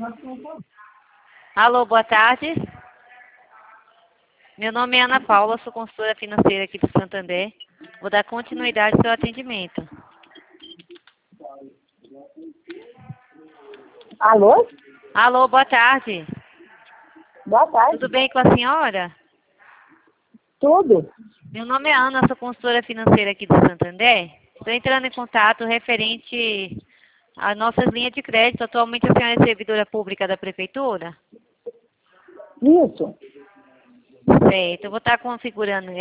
Alô, boa tarde. Meu nome é Ana Paula, sou consultora financeira aqui do Santander. Vou dar continuidade ao seu atendimento. Alô? Alô, boa tarde. Boa tarde. Tudo bem com a senhora? Tudo? Meu nome é Ana, sou consultora financeira aqui do Santander. Estou entrando em contato referente às nossas linhas de crédito. Atualmente a senhora é servidora pública da prefeitura? Isso. Certo, eu vou estar configurando.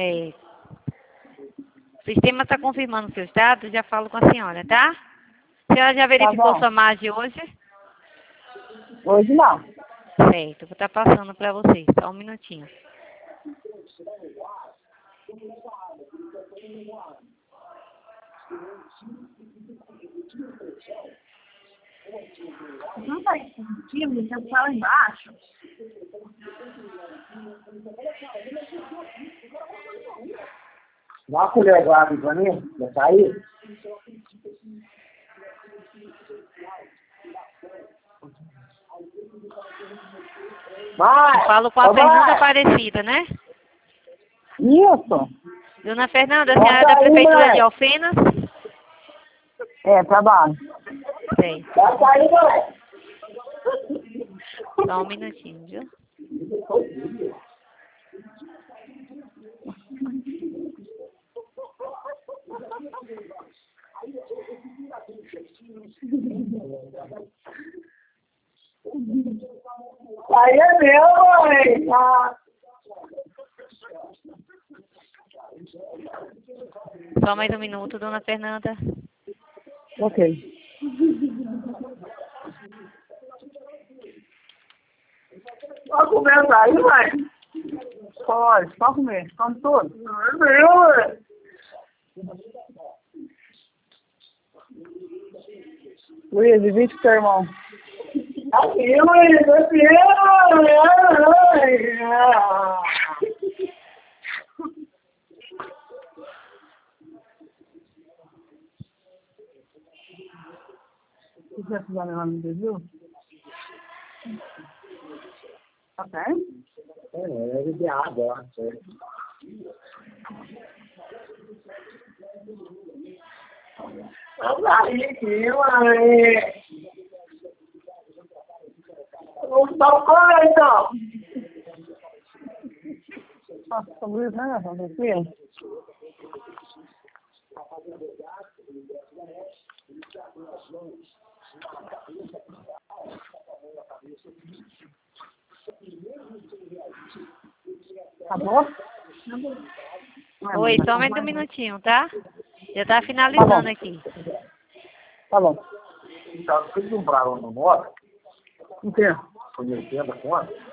O sistema está confirmando seus dados, já falo com a senhora, tá? A senhora já verificou bom. sua margem hoje? Hoje não. Certo, vou estar passando para vocês. Só um minutinho. Não faz sentido, você fala embaixo. Dá uma colher de água pra mim, pra sair. Eu falo com a Fernanda Aparecida, né? Isso. Dona Fernanda, a senhora é da prefeitura de Alfenas? É, trabalho. Sei. Pode sair, moleque. Só um minutinho, viu? Aí é meu, mãe. Só mais um minuto, dona Fernanda. Ok. Pode comer aí, mãe? Pode comer. Come tudo. Não é meu, mãe. Luiz, divide com seu irmão. Aqui, Luiz, aqui, você quer precisar levar no Brasil? Ok. É de água, eu acho. Vamos aí, aqui, mãe. Vamos dar um cor, então. Nossa, Luiz, né? Vamos aqui. Acabou? Oi, só mais um minutinho, tá? Já tá finalizando aqui. Tá bom. Então, vocês compraram no moto? O quê? Foi 80 conto?